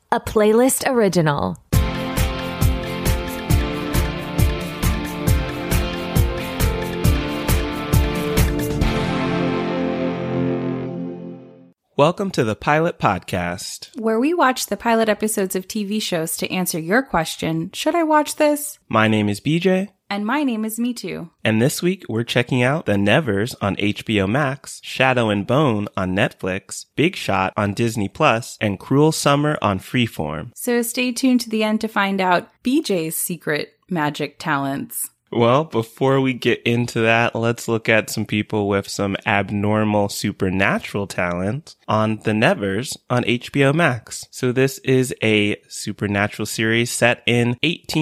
a Playlist original. Welcome to the Pilot Podcast, where we watch the pilot episodes of TV shows to answer your question, should I watch this? My name is BJ. And my name is Me Too. And this week, we're checking out The Nevers on HBO Max, Shadow and Bone on Netflix, Big Shot on Disney+, and Cruel Summer on Freeform. So stay tuned to the end to find out BJ's secret magic talents. Well, before we get into that, let's look at some people with some abnormal supernatural talent on The Nevers on HBO Max. So this is a supernatural series set in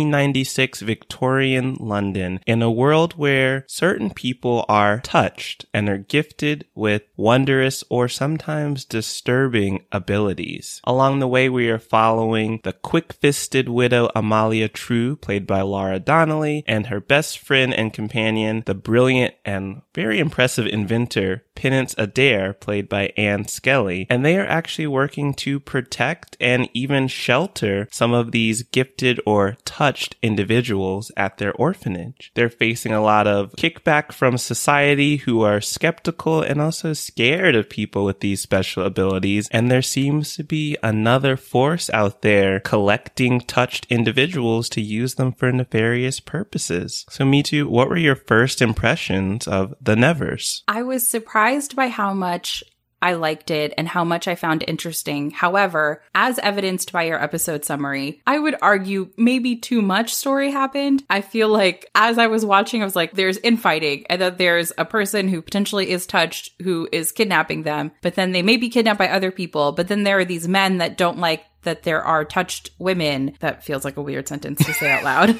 1896 Victorian London in a world where certain people are touched and are gifted with wondrous or sometimes disturbing abilities. Along the way, we are following the quick-fisted widow Amalia True, played by Laura Donnelly, and her best friend and companion, the brilliant and very impressive inventor, Penance Adair, played by Anne Skelly. And they are actually working to protect and even shelter some of these gifted or touched individuals at their orphanage. They're facing a lot of kickback from society who are skeptical and also scared of people with these special abilities. And there seems to be another force out there collecting touched individuals to use them for nefarious purposes. So Me Too, what were your first impressions of The Nevers? I was surprised by how much I liked it and how much I found interesting. However, as evidenced by your episode summary, I would argue maybe too much story happened. I feel like as I was watching, I was like, there's infighting and that there's a person who potentially is touched who is kidnapping them, but then they may be kidnapped by other people. But then there are these men that don't like that there are touched women. That feels like a weird sentence to say out loud.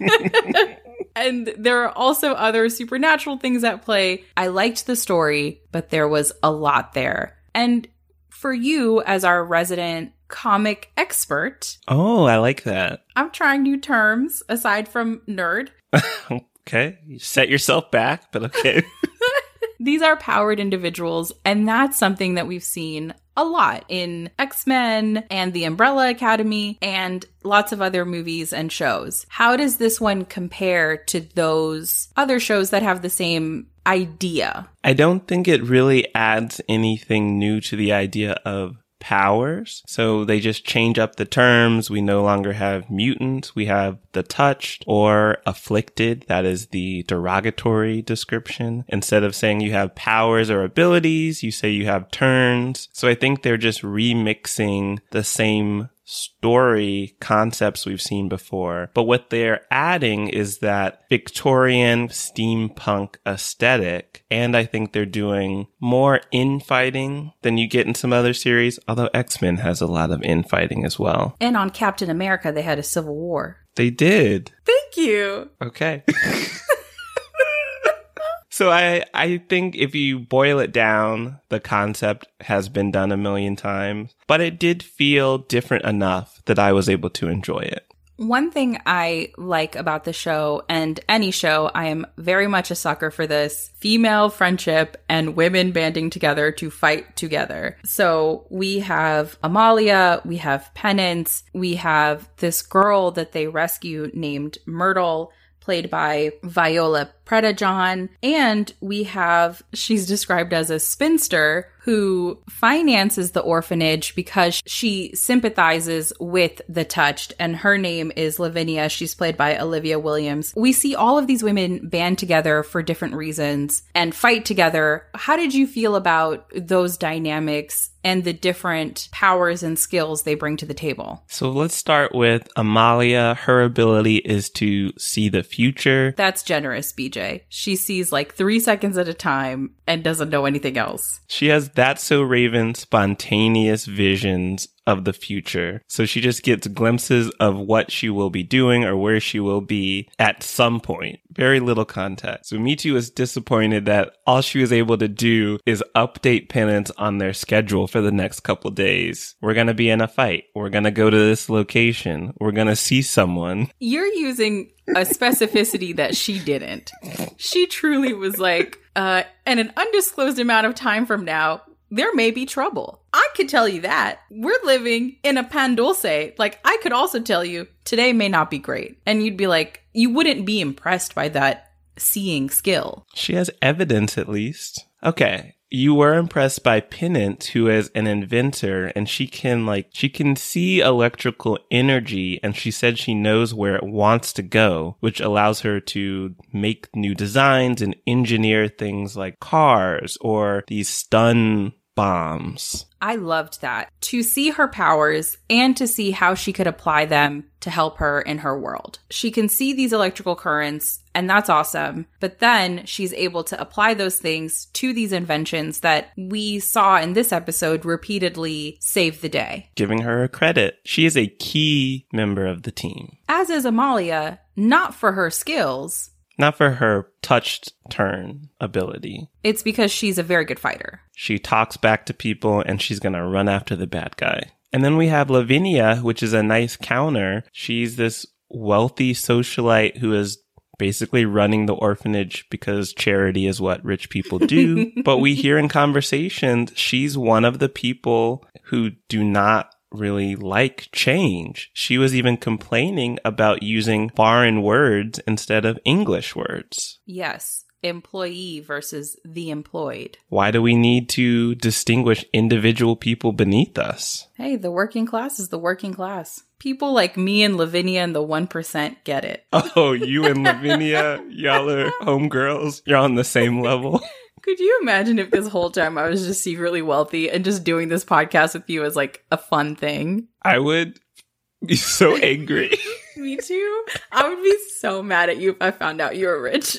And there are also other supernatural things at play. I liked the story, but there was a lot there. And for you, as our resident comic expert... Oh, I like that. I'm trying new terms aside from nerd. Okay, you set yourself back, but okay. These are powered individuals, and that's something that we've seen a lot in X-Men and the Umbrella Academy and lots of other movies and shows. How does this one compare to those other shows that have the same idea? I don't think it really adds anything new to the idea of powers. So they just change up the terms. We no longer have mutants. We have the touched or afflicted. That is the derogatory description. Instead of saying you have powers or abilities, you say you have turns. So I think they're just remixing the same story concepts we've seen before. But what they're adding is that Victorian steampunk aesthetic. And I think they're doing more infighting than you get in some other series, although X-Men has a lot of infighting as well. And on Captain America, they had a civil war. They did. Thank you. Okay. So I think if you boil it down, the concept has been done a million times, but it did feel different enough that I was able to enjoy it. One thing I like about the show, and any show, I am very much a sucker for this, female friendship and women banding together to fight together. So we have Amalia, we have Penance, we have this girl that they rescue named Myrtle, played by Viola Predajon, and we have, she's described as a spinster who finances the orphanage because she sympathizes with the touched, and her name is Lavinia. She's played by Olivia Williams. We see all of these women band together for different reasons and fight together. How did you feel about those dynamics and the different powers and skills they bring to the table? So let's start with Amalia. Her ability is to see the future. That's generous, BJ. She sees like 3 seconds at a time and doesn't know anything else. She has That's So Raven spontaneous visions of the future. So she just gets glimpses of what she will be doing or where she will be at some point. Very little context. So Me Too was disappointed that all she was able to do is update Penance on their schedule for the next couple days. We're going to be in a fight. We're going to go to this location. We're going to see someone. You're using a specificity that she didn't. She truly was like, in an undisclosed amount of time from now, there may be trouble. I could tell you that. We're living in a pan dulce. Like, I could also tell you, today may not be great. And you'd be like, you wouldn't be impressed by that seeing skill. She has evidence, at least. Okay. You were impressed by Pennant, who is an inventor, and she can see electrical energy, and she said she knows where it wants to go, which allows her to make new designs and engineer things like cars or these stun bombs. I loved that. To see her powers and to see how she could apply them to help her in her world. She can see these electrical currents, and that's awesome. But then she's able to apply those things to these inventions that we saw in this episode repeatedly save the day. Giving her a credit. She is a key member of the team. As is Amalia, not for her skills. Not for her touched turn ability. It's because she's a very good fighter. She talks back to people and she's going to run after the bad guy. And then we have Lavinia, which is a nice counter. She's this wealthy socialite who is basically running the orphanage because charity is what rich people do. But we hear in conversations, she's one of the people who do not really like change. She was even complaining about using foreign words instead of English words. Yes. Employee versus the employed. Why do we need to distinguish individual people beneath us? Hey, the working class is the working class. People like me and Lavinia and the 1% get it. Oh, you and Lavinia, y'all are homegirls. You're on the same level. Could you imagine if this whole time I was just secretly wealthy and just doing this podcast with you as like a fun thing? I would be so angry. Me too. I would be so mad at you if I found out you were rich.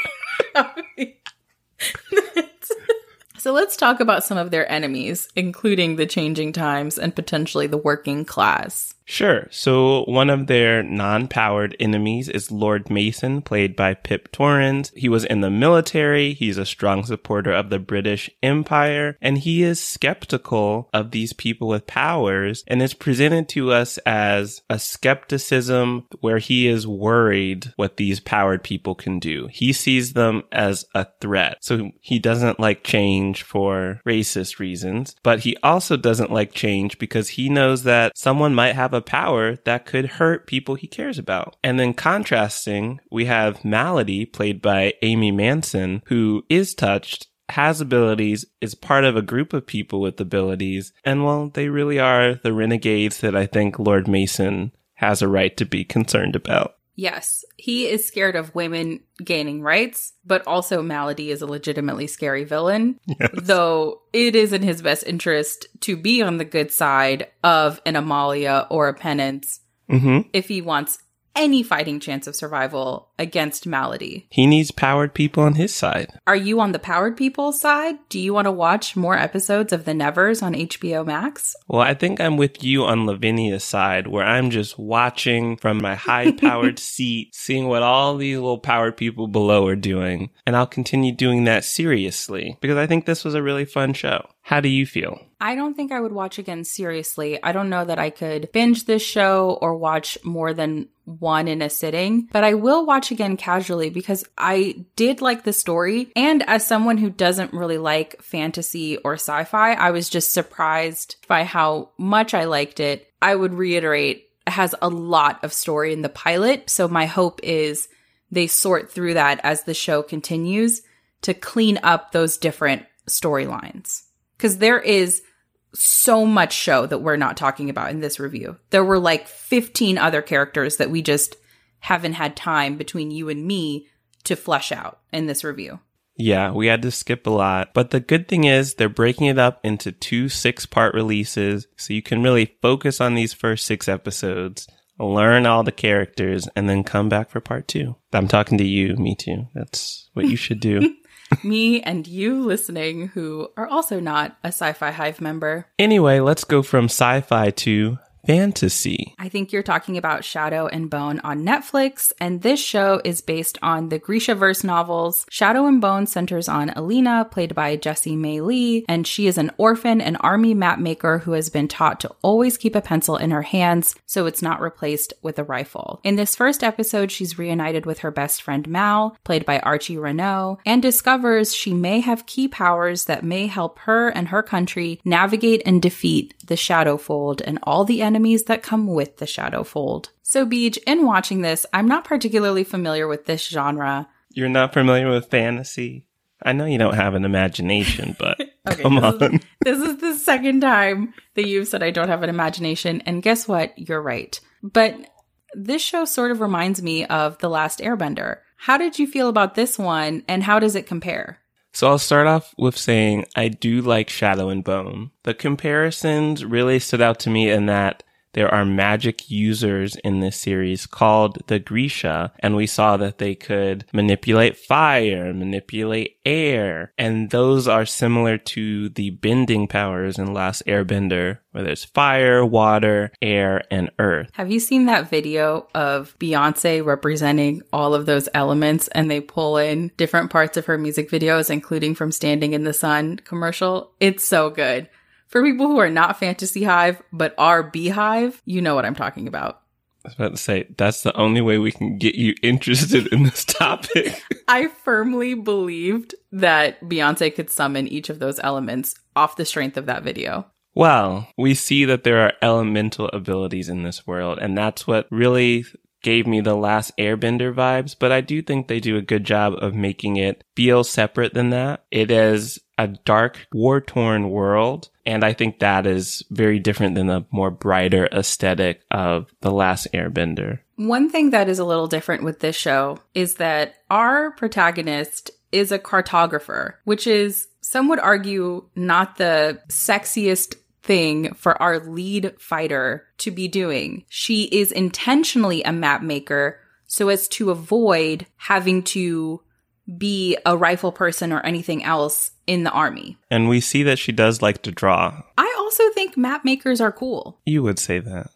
So let's talk about some of their enemies, including the changing times and potentially the working class. Sure. So one of their non-powered enemies is Lord Mason, played by Pip Torrens. He was in the military. He's a strong supporter of the British Empire, and he is skeptical of these people with powers, and is presented to us as a skepticism where he is worried what these powered people can do. He sees them as a threat. So he doesn't like change for racist reasons, but he also doesn't like change because he knows that someone might have a power that could hurt people he cares about. And then contrasting, we have Malady, played by Amy Manson, who is touched, has abilities, is part of a group of people with abilities, and well, they really are the renegades that I think Lord Mason has a right to be concerned about. Yes, he is scared of women gaining rights, but also Malady is a legitimately scary villain. Yes. Though it is in his best interest to be on the good side of an Amalia or a Penance if he wants any fighting chance of survival against Malady. He needs powered people on his side. Are you on the powered people's side? Do you want to watch more episodes of The Nevers on HBO Max? Well, I think I'm with you on Lavinia's side, where I'm just watching from my high-powered seat, seeing what all these little powered people below are doing. And I'll continue doing that seriously, because I think this was a really fun show. How do you feel? I don't think I would watch again seriously. I don't know that I could binge this show or watch more than one in a sitting, but I will watch again casually because I did like the story. And as someone who doesn't really like fantasy or sci-fi, I was just surprised by how much I liked it. I would reiterate, it has a lot of story in the pilot. So my hope is they sort through that as the show continues to clean up those different storylines. Because there is so much show that we're not talking about in this review. There were like 15 other characters that we just haven't had time between you and me to flesh out in this review. Yeah, we had to skip a lot. But the good thing is they're breaking it up into 2 6-part releases. So you can really focus on these first 6 episodes, learn all the characters, and then come back for part 2. I'm talking to you, me too. That's what you should do. Me and you listening who are also not a Sci-Fi Hive member. Anyway, let's go from sci-fi to fantasy. I think you're talking about Shadow and Bone on Netflix, and this show is based on the Grishaverse novels. Shadow and Bone centers on Alina, played by Jessie May Lee, and she is an orphan and army map maker who has been taught to always keep a pencil in her hands so it's not replaced with a rifle. In this first episode, she's reunited with her best friend Mal, played by Archie Renault, and discovers she may have key powers that may help her and her country navigate and defeat the Shadowfold and all the enemies that come with the Shadowfold. So, Beej, in watching this, I'm not particularly familiar with this genre. You're not familiar with fantasy? I know you don't have an imagination, but okay, come on. This is the second time that you've said I don't have an imagination, and guess what? You're right. But this show sort of reminds me of The Last Airbender. How did you feel about this one, and how does it compare? So I'll start off with saying I do like Shadow and Bone. The comparisons really stood out to me in that there are magic users in this series called the Grisha, and we saw that they could manipulate fire, manipulate air, and those are similar to the bending powers in Last Airbender, where there's fire, water, air, and earth. Have you seen that video of Beyonce representing all of those elements, and they pull in different parts of her music videos, including from Standing in the Sun commercial? It's so good. For people who are not Fantasy Hive, but are Beehive, you know what I'm talking about. I was about to say, that's the only way we can get you interested in this topic. I firmly believed that Beyonce could summon each of those elements off the strength of that video. Well, we see that there are elemental abilities in this world, and that's what really gave me the Last Airbender vibes, but I do think they do a good job of making it feel separate than that. It is a dark, war-torn world, and I think that is very different than the more brighter aesthetic of The Last Airbender. One thing that is a little different with this show is that our protagonist is a cartographer, which is, some would argue, not the sexiest thing for our lead fighter to be doing. She is intentionally a map maker so as to avoid having to be a rifle person or anything else in the army. And we see that she does like to draw. I also think map makers are cool. You would say that.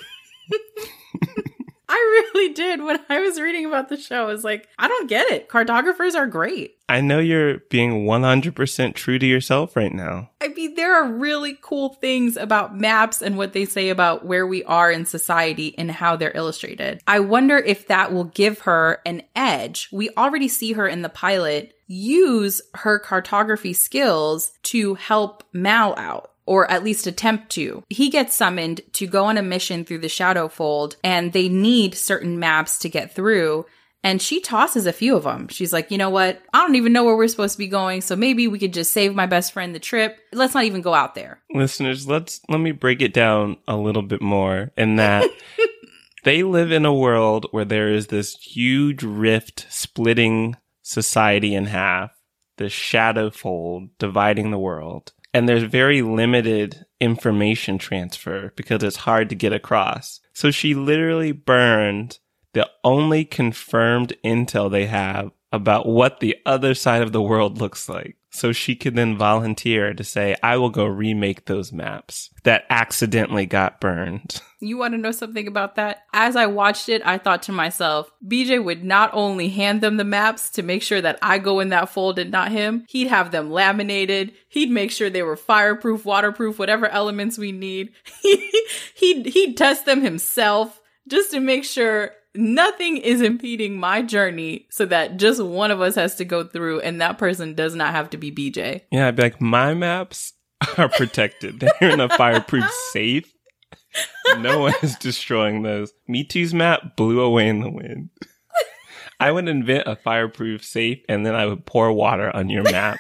I really did. When I was reading about the show, I was like, I don't get it. Cartographers are great. I know you're being 100% true to yourself right now. I mean, there are really cool things about maps and what they say about where we are in society and how they're illustrated. I wonder if that will give her an edge. We already see her in the pilot use her cartography skills to help Mal out. Or at least attempt to. He gets summoned to go on a mission through the Shadowfold, and they need certain maps to get through. And she tosses a few of them. She's like, you know what? I don't even know where we're supposed to be going, so maybe we could just save my best friend the trip. Let's not even go out there. Listeners, let me break it down a little bit more in that they live in a world where there is this huge rift splitting society in half, the Shadowfold dividing the world. And there's very limited information transfer because it's hard to get across. So she literally burned the only confirmed intel they have about what the other side of the world looks like. So she could then volunteer to say, I will go remake those maps that accidentally got burned. You want to know something about that? As I watched it, I thought to myself, BJ would not only hand them the maps to make sure that I go in that fold and not him, he'd have them laminated. He'd make sure they were fireproof, waterproof, whatever elements we need. He'd test them himself just to make sure nothing is impeding my journey so that just one of us has to go through and that person does not have to be BJ. Yeah, I'd be like, my maps are protected. They're in a fireproof safe. No one is destroying those. Me Too's map blew away in the wind. I would invent a fireproof safe and then I would pour water on your map.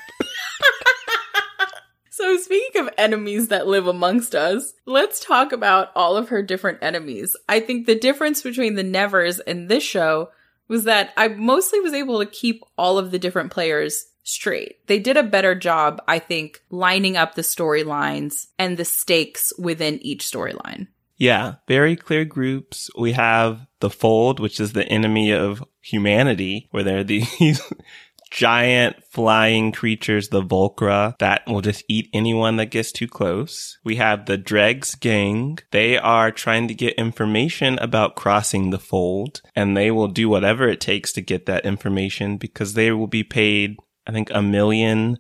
So speaking of enemies that live amongst us, let's talk about all of her different enemies. I think the difference between the Nevers and this show was that I mostly was able to keep all of the different players straight. They did a better job, I think, lining up the storylines and the stakes within each storyline. Yeah, very clear groups. We have the Fold, which is the enemy of humanity, where they're these giant flying creatures, the Volcra, that will just eat anyone that gets too close. We have the Dregs gang. They are trying to get information about crossing the fold, and they will do whatever it takes to get that information because they will be paid, I think, $1 million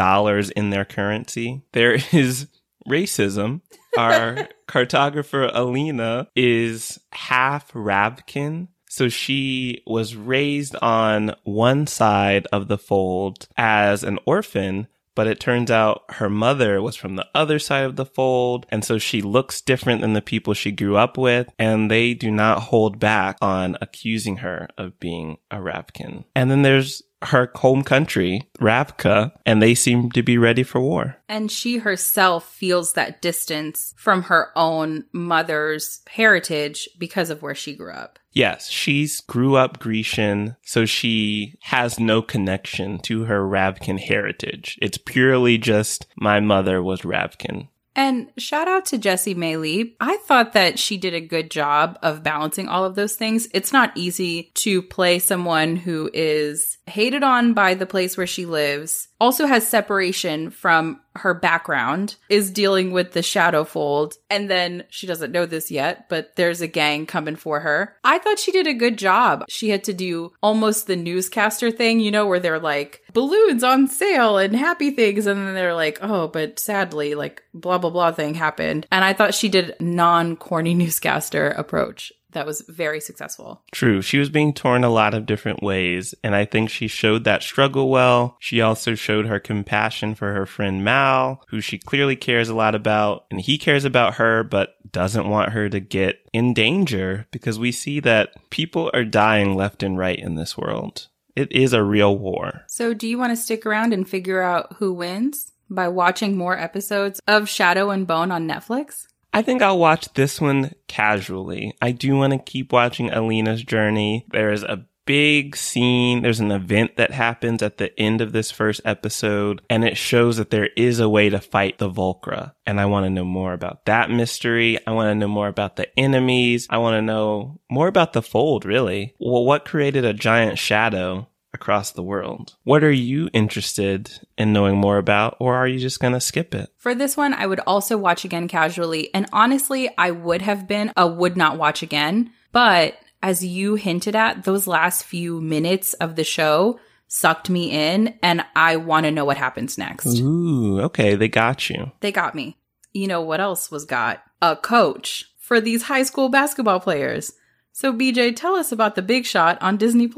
in their currency. There is racism. Our cartographer, Alina, is half Ravkan. So she was raised on one side of the fold as an orphan, but it turns out her mother was from the other side of the fold. And so she looks different than the people she grew up with. And they do not hold back on accusing her of being a Ravkan. And then there's her home country, Ravka, and they seem to be ready for war. And she herself feels that distance from her own mother's heritage because of where she grew up. Yes, she's grew up Grecian, so she has no connection to her Ravkan heritage. It's purely just, my mother was Ravkan. And shout out to Jessie May-Lee. I thought that she did a good job of balancing all of those things. It's not easy to play someone who is hated on by the place where she lives, also has separation from her background, is dealing with the shadow fold, and then she doesn't know this yet, but there's a gang coming for her. I thought she did a good job. She had to do almost the newscaster thing, you know, where they're like, balloons on sale and happy things, and then they're like, oh, but sadly, like, blah, blah, blah thing happened. And I thought she did non-corny newscaster approach. That was very successful. True. She was being torn a lot of different ways, and I think she showed that struggle well. She also showed her compassion for her friend Mal, who she clearly cares a lot about, and he cares about her, but doesn't want her to get in danger because we see that people are dying left and right in this world. It is a real war. So do you want to stick around and figure out who wins by watching more episodes of Shadow and Bone on Netflix? I think I'll watch this one casually. I do want to keep watching Alina's journey. There is a big scene. There's an event that happens at the end of this first episode, and it shows that there is a way to fight the Volcra. And I want to know more about that mystery. I want to know more about the enemies. I want to know more about the fold, really. Well, what created a giant shadow across the world? What are you interested in knowing more about, or are you just going to skip it? For this one, I would also watch again casually. And honestly, I would have been a would not watch again. But as you hinted at, those last few minutes of the show sucked me in, and I want to know what happens next. Ooh, okay. They got you. They got me. You know what else was got? A coach for these high school basketball players. So BJ, tell us about The Big Shot on Disney+.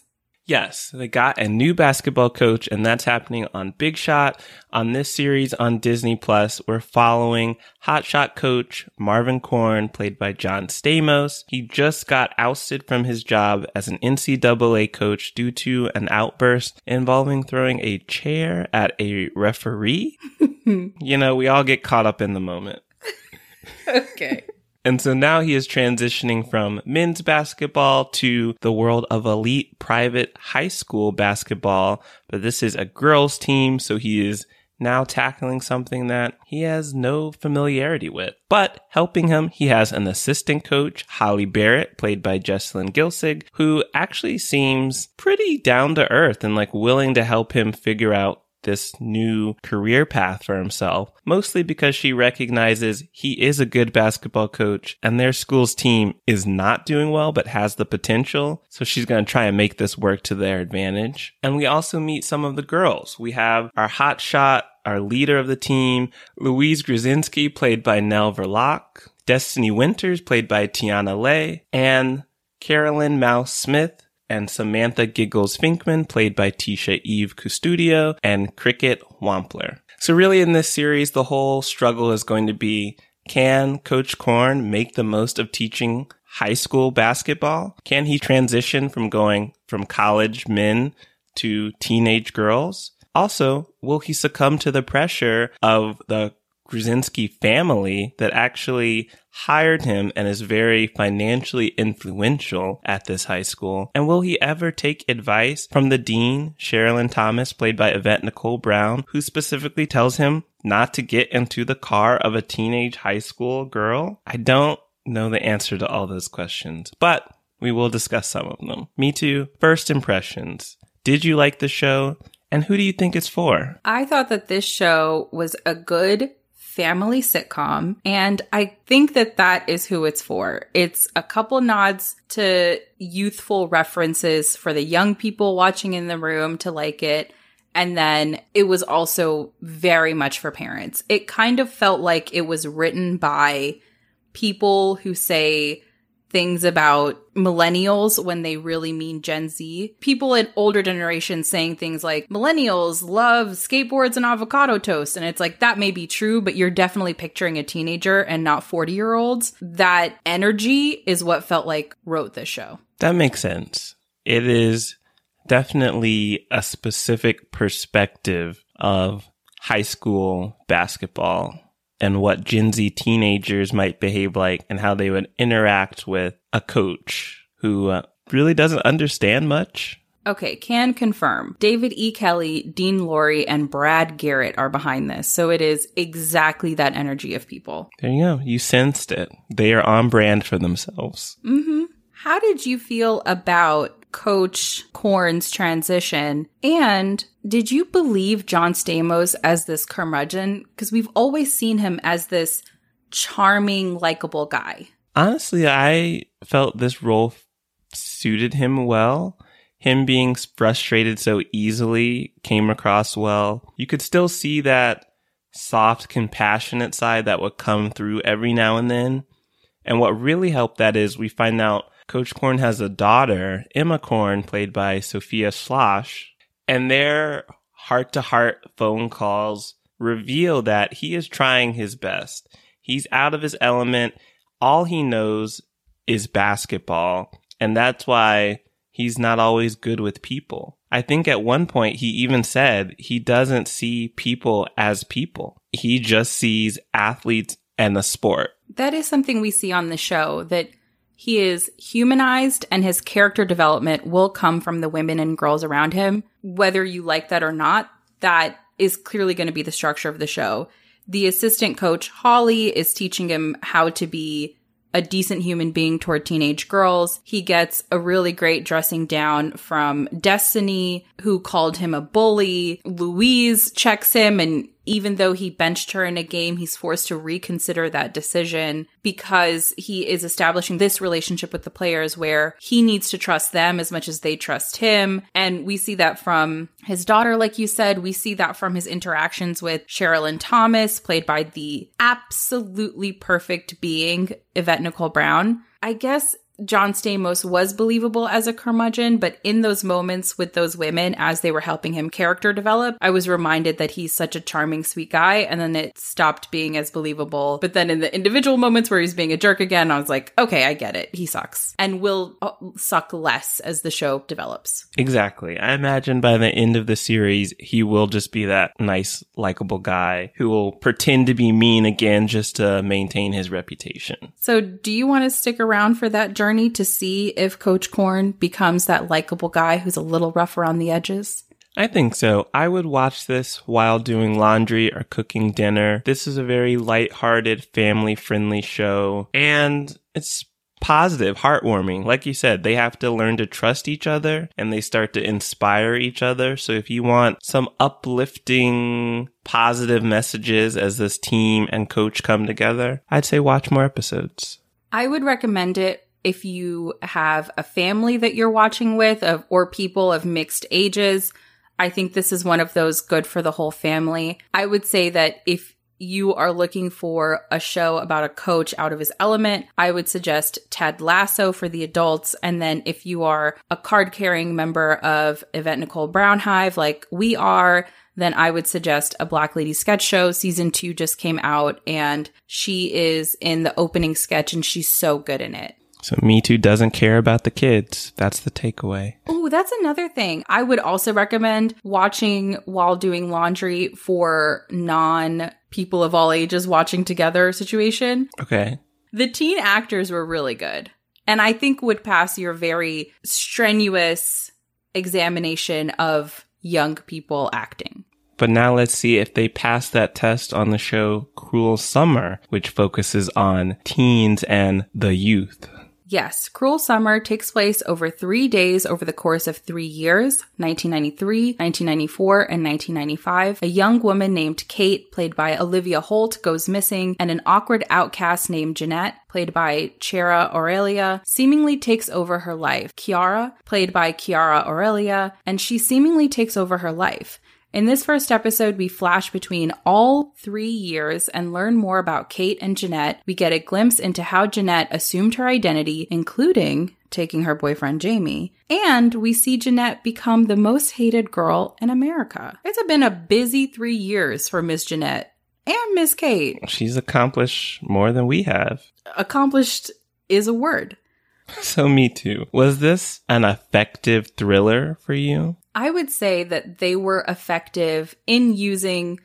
Yes, they got a new basketball coach, and that's happening on Big Shot. On this series on Disney+, we're following hotshot coach Marvin Korn, played by John Stamos. He just got ousted from his job as an NCAA coach due to an outburst involving throwing a chair at a referee. You know, we all get caught up in the moment. Okay. And so now he is transitioning from men's basketball to the world of elite private high school basketball. But this is a girls' team, so he is now tackling something that he has no familiarity with. But helping him, he has an assistant coach, Holly Barrett, played by Jessalyn Gilsig, who actually seems pretty down to earth and like willing to help him figure out this new career path for himself, mostly because she recognizes he is a good basketball coach and their school's team is not doing well but has the potential. So she's going to try and make this work to their advantage. And we also meet some of the girls. We have our hot shot, our leader of the team, Louise Grzinski, played by Nell Verloc, Destiny Winters, played by Tiana Lay, and Carolyn Mouse Smith, and Samantha Giggles Finkman, played by Tisha Eve Custodio, and Cricket Wampler. So really in this series, the whole struggle is going to be, can Coach Korn make the most of teaching high school basketball? Can he transition from going from college men to teenage girls? Also, will he succumb to the pressure of the Grzinski family that actually hired him and is very financially influential at this high school? And will he ever take advice from the dean, Sherilyn Thomas, played by Yvette Nicole Brown, who specifically tells him not to get into the car of a teenage high school girl? I don't know the answer to all those questions, but we will discuss some of them. Me too. First impressions. Did you like the show? And who do you think it's for? I thought that this show was a good family sitcom, and I think that that is who it's for. It's a couple nods to youthful references for the young people watching in the room to like it. And then it was also very much for parents. It kind of felt like it was written by people who say things about millennials when they really mean Gen Z. People in older generations saying things like, millennials love skateboards and avocado toast. And it's like, that may be true, but you're definitely picturing a teenager and not 40-year-olds. That energy is what felt like wrote this show. That makes sense. It is definitely a specific perspective of high school basketball and what Gen Z teenagers might behave like and how they would interact with a coach who really doesn't understand much. Okay, can confirm. David E. Kelley, Dean Lorey, and Brad Garrett are behind this. So it is exactly that energy of people. There you go. You sensed it. They are on brand for themselves. Mm-hmm. How did you feel about Coach Korn's transition? And did you believe John Stamos as this curmudgeon? Because we've always seen him as this charming, likable guy. Honestly, I felt this role suited him well. Him being frustrated so easily came across well. You could still see that soft, compassionate side that would come through every now and then. And what really helped that is we find out Coach Korn has a daughter, Emma Korn, played by Sophia Slosh, and their heart-to-heart phone calls reveal that he is trying his best. He's out of his element. All he knows is basketball, and that's why he's not always good with people. I think at one point he even said he doesn't see people as people. He just sees athletes and the sport. That is something we see on the show, that he is humanized and his character development will come from the women and girls around him. Whether you like that or not, that is clearly going to be the structure of the show. The assistant coach, Holly, is teaching him how to be a decent human being toward teenage girls. He gets a really great dressing down from Destiny, who called him a bully. Louise checks him, and even though he benched her in a game, he's forced to reconsider that decision because he is establishing this relationship with the players where he needs to trust them as much as they trust him. And we see that from his daughter, like you said. We see that from his interactions with Sherilyn Thomas, played by the absolutely perfect being Yvette Nicole Brown. I guess John Stamos was believable as a curmudgeon, but in those moments with those women, as they were helping him character develop, I was reminded that he's such a charming, sweet guy, and then it stopped being as believable. But then in the individual moments where he's being a jerk again, I was like, okay, I get it. He sucks. And will suck less as the show develops. Exactly. I imagine by the end of the series, he will just be that nice, likable guy who will pretend to be mean again just to maintain his reputation. So do you want to stick around for that journey to see if Coach Korn becomes that likable guy who's a little rough around the edges? I think so. I would watch this while doing laundry or cooking dinner. This is a very lighthearted, family-friendly show, and it's positive, heartwarming. Like you said, they have to learn to trust each other, and they start to inspire each other. So if you want some uplifting, positive messages as this team and coach come together, I'd say watch more episodes. I would recommend it if you have a family that you're watching with or people of mixed ages. I think this is one of those good for the whole family. I would say that if you are looking for a show about a coach out of his element, I would suggest Ted Lasso for the adults. And then if you are a card-carrying member of Yvette Nicole Brown Hive like we are, then I would suggest A Black Lady Sketch Show. Season 2 just came out, and she is in the opening sketch, and she's so good in it. So Me Too doesn't care about the kids. That's the takeaway. Oh, that's another thing. I would also recommend watching while doing laundry for non-people of all ages watching together situation. Okay. The teen actors were really good, and I think would pass your very strenuous examination of young people acting. But now let's see if they pass that test on the show Cruel Summer, which focuses on teens and the youth. Yes, Cruel Summer takes place over 3 days over the course of 3 years, 1993, 1994, and 1995. A young woman named Kate, played by Olivia Holt, goes missing, and an awkward outcast named Jeanette, played by Chiara Aurelia, seemingly takes over her life. Chiara, played by Chiara Aurelia, and she seemingly takes over her life. In this first episode, we flash between all 3 years and learn more about Kate and Jeanette. We get a glimpse into how Jeanette assumed her identity, including taking her boyfriend Jamie. And we see Jeanette become the most hated girl in America. It's been a busy 3 years for Miss Jeanette and Miss Kate. She's accomplished more than we have. Accomplished is a word. So me too. Was this an effective thriller for you? I would say that they were effective in using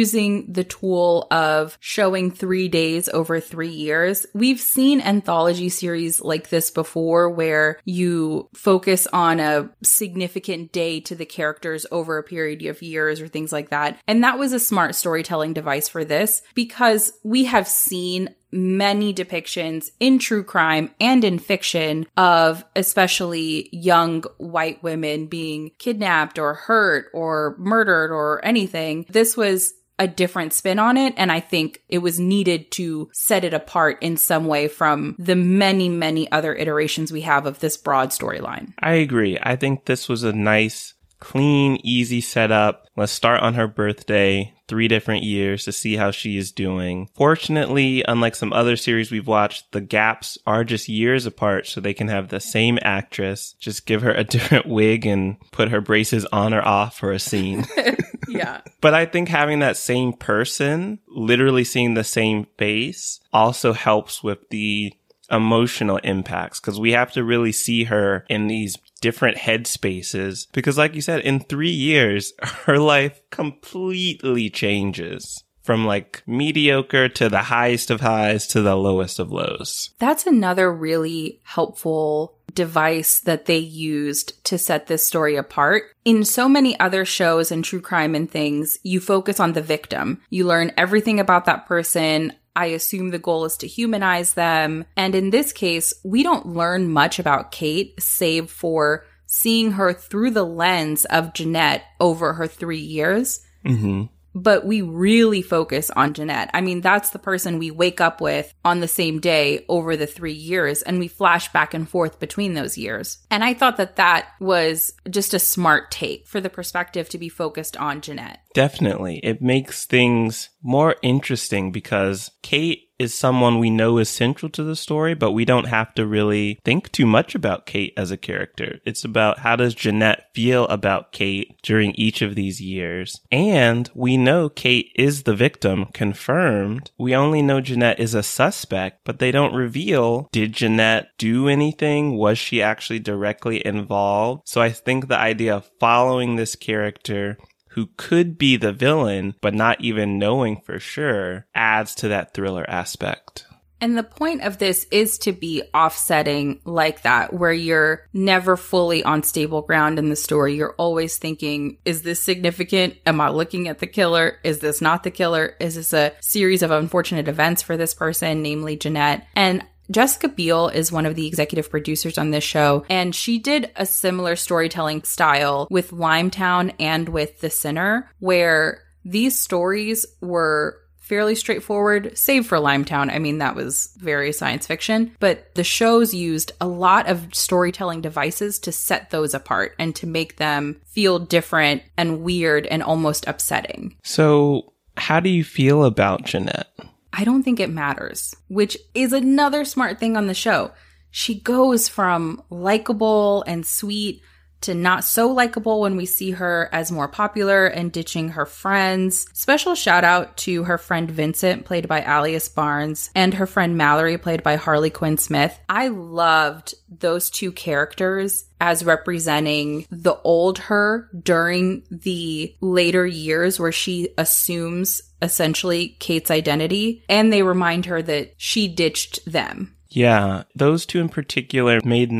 the tool of showing 3 days over 3 years. We've seen anthology series like this before where you focus on a significant day to the characters over a period of years or things like that. And that was a smart storytelling device for this because we have seen many depictions in true crime and in fiction of especially young white women being kidnapped or hurt or murdered or anything. This was a different spin on it, and I think it was needed to set it apart in some way from the many, many other iterations we have of this broad storyline. I agree. I think this was a nice, clean, easy setup. Let's start on her birthday, 3 different years to see how she is doing. Fortunately, unlike some other series we've watched, the gaps are just years apart so they can have the same actress, just give her a different wig and put her braces on or off for a scene. Yeah. But I think having that same person, literally seeing the same face, also helps with the emotional impacts because we have to really see her in these different headspaces because like you said, in 3 years, her life completely changes from like mediocre to the highest of highs to the lowest of lows. That's another really helpful device that they used to set this story apart. In so many other shows and true crime and things, you focus on the victim. You learn everything about that person. I assume the goal is to humanize them. And in this case, we don't learn much about Kate, save for seeing her through the lens of Jeanette over her 3 years. Mm-hmm. But we really focus on Jeanette. I mean, that's the person we wake up with on the same day over the 3 years, and we flash back and forth between those years. And I thought that that was just a smart take for the perspective to be focused on Jeanette. Definitely. It makes things more interesting because Kate is someone we know is central to the story, but we don't have to really think too much about Kate as a character. It's about how does Jeanette feel about Kate during each of these years. And we know Kate is the victim, confirmed. We only know Jeanette is a suspect, but they don't reveal, did Jeanette do anything? Was she actually directly involved? So I think the idea of following this character who could be the villain, but not even knowing for sure, adds to that thriller aspect. And the point of this is to be offsetting like that, where you're never fully on stable ground in the story. You're always thinking, is this significant? Am I looking at the killer? Is this not the killer? Is this a series of unfortunate events for this person, namely Jeanette? And Jessica Biel is one of the executive producers on this show, and she did a similar storytelling style with Limetown and with The Sinner, where these stories were fairly straightforward, save for Limetown. I mean, that was very science fiction, but the shows used a lot of storytelling devices to set those apart and to make them feel different and weird and almost upsetting. So, how do you feel about Jeanette? I don't think it matters, which is another smart thing on the show. She goes from likable and sweet to not so likable when we see her as more popular and ditching her friends. Special shout out to her friend Vincent, played by Alias Barnes, and her friend Mallory, played by Harley Quinn Smith. I loved those two characters as representing the old her during the later years where she assumes essentially Kate's identity, and they remind her that she ditched them. Yeah, those two in particular made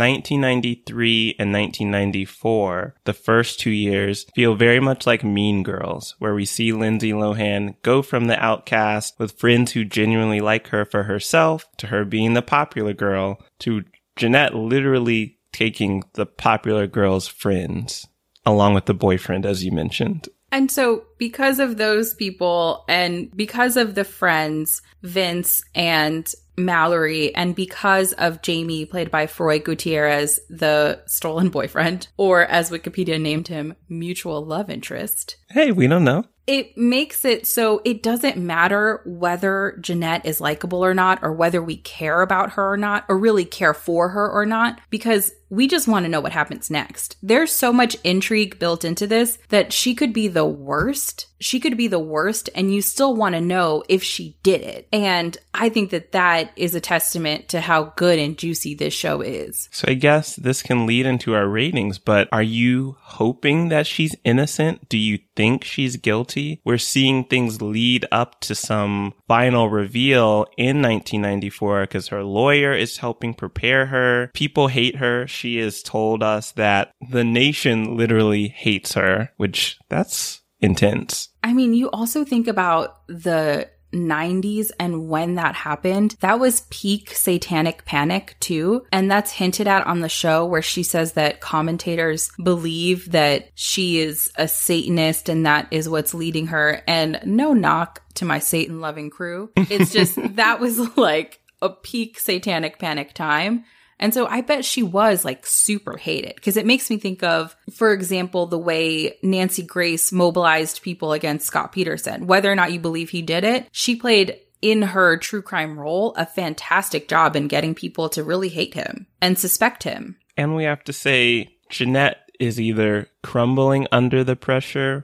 1993 and 1994, the first 2 years, feel very much like Mean Girls, where we see Lindsay Lohan go from the outcast with friends who genuinely like her for herself, to her being the popular girl, to Jeanette literally taking the popular girl's friends along with the boyfriend, as you mentioned. And so because of those people and because of the friends, Vince and Mallory, and because of Jamie, played by Froy Gutierrez, the stolen boyfriend, or as Wikipedia named him, mutual love interest. Hey, we don't know. It makes it so it doesn't matter whether Jeanette is likable or not, or whether we care about her or not, or really care for her or not, because we just want to know what happens next. There's so much intrigue built into this that she could be the worst. She could be the worst, and you still want to know if she did it. And I think that that is a testament to how good and juicy this show is. So I guess this can lead into our ratings, but are you hoping that she's innocent? Do you think she's guilty? We're seeing things lead up to some final reveal in 1994 because her lawyer is helping prepare her. People hate her. She has told us that the nation literally hates her, which that's intense. I mean, you also think about the 90s and when that happened, that was peak satanic panic too. And that's hinted at on the show where she says that commentators believe that she is a Satanist and that is what's leading her. And no knock to my Satan loving crew. It's just, that was like a peak satanic panic time. And so I bet she was like super hated because it makes me think of, for example, the way Nancy Grace mobilized people against Scott Peterson. Whether or not you believe he did it, she played in her true crime role a fantastic job in getting people to really hate him and suspect him. And we have to say, Jeanette is either crumbling under the pressure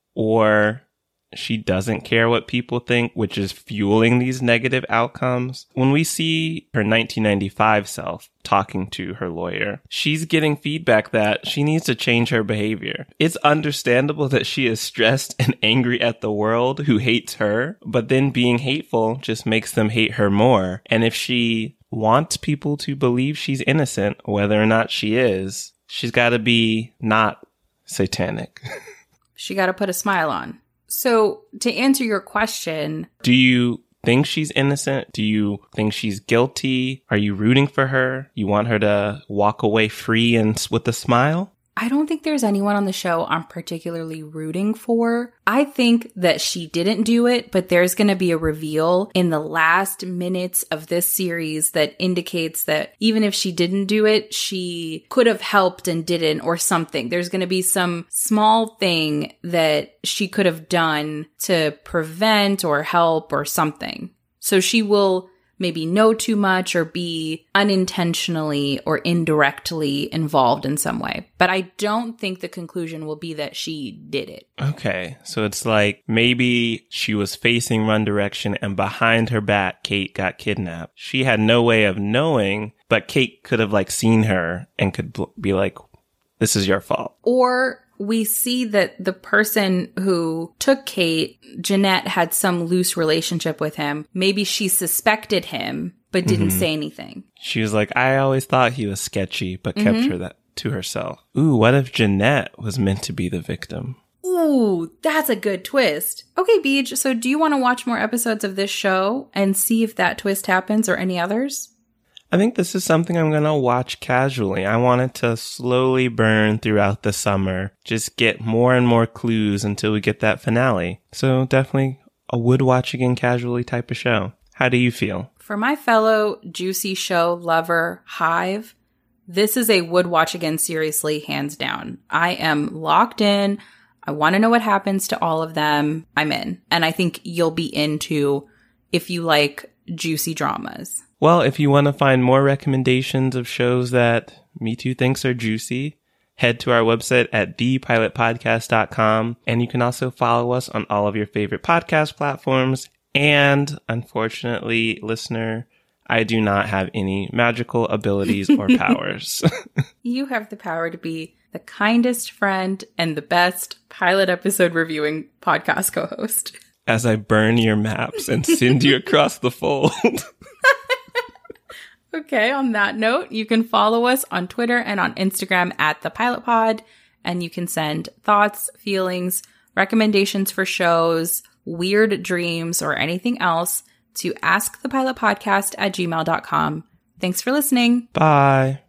or she doesn't care what people think, which is fueling these negative outcomes. When we see her 1995 self talking to her lawyer, she's getting feedback that she needs to change her behavior. It's understandable that she is stressed and angry at the world who hates her, but then being hateful just makes them hate her more. And if she wants people to believe she's innocent, whether or not she is, she's got to be not satanic. She got to put a smile on. So to answer your question, do you think she's innocent? Do you think she's guilty? Are you rooting for her? You want her to walk away free and with a smile? I don't think there's anyone on the show I'm particularly rooting for. I think that she didn't do it, but there's going to be a reveal in the last minutes of this series that indicates that even if she didn't do it, she could have helped and didn't or something. There's going to be some small thing that she could have done to prevent or help or something. So she will maybe know too much or be unintentionally or indirectly involved in some way. But I don't think the conclusion will be that she did it. Okay, so it's like maybe she was facing one direction and behind her back, Kate got kidnapped. She had no way of knowing, but Kate could have like seen her and could be like, this is your fault. Or we see that the person who took Kate, Jeanette, had some loose relationship with him. Maybe she suspected him, but didn't say anything. She was like, I always thought he was sketchy, but kept her that to herself. Ooh, what if Jeanette was meant to be the victim? Ooh, that's a good twist. Okay, Beej, so do you want to watch more episodes of this show and see if that twist happens or any others? I think this is something I'm going to watch casually. I want it to slowly burn throughout the summer. Just get more and more clues until we get that finale. So definitely a would watch again casually type of show. How do you feel? For my fellow juicy show lover Hive, this is a would watch again seriously, hands down. I am locked in. I want to know what happens to all of them. I'm in. And I think you'll be into if you like juicy dramas. Well, if you want to find more recommendations of shows that Me Too thinks are juicy, head to our website at thepilotpodcast.com. And you can also follow us on all of your favorite podcast platforms. And unfortunately, listener, I do not have any magical abilities or powers. You have the power to be the kindest friend and the best pilot episode reviewing podcast co-host. As I burn your maps and send you across the fold. Okay, on that note, you can follow us on Twitter and on Instagram at The Pilot Pod, and you can send thoughts, feelings, recommendations for shows, weird dreams, or anything else to askthepilotpodcast@gmail.com. Thanks for listening. Bye.